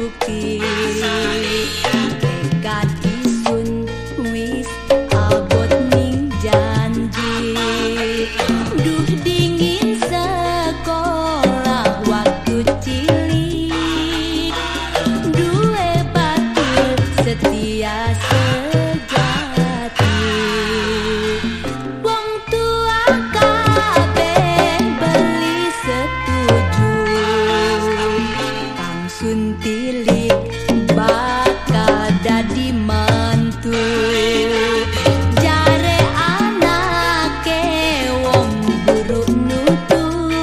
bukti tekad isun wis abot ning janji. Duh dingin sekolah waktu cilik, duwe batur setia sejati. Wong tua kabeh beli setuju, Kang Suntilik bakal dadi mantu. Jare anake wong guru nutu,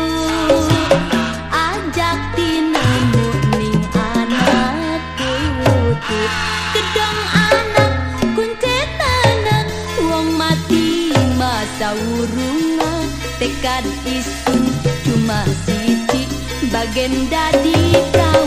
ajak tinemu ning anak putu. Kedong anak kuncen anak wong mati masa urunga. Tekad isun cuma siji bagen dadi kau.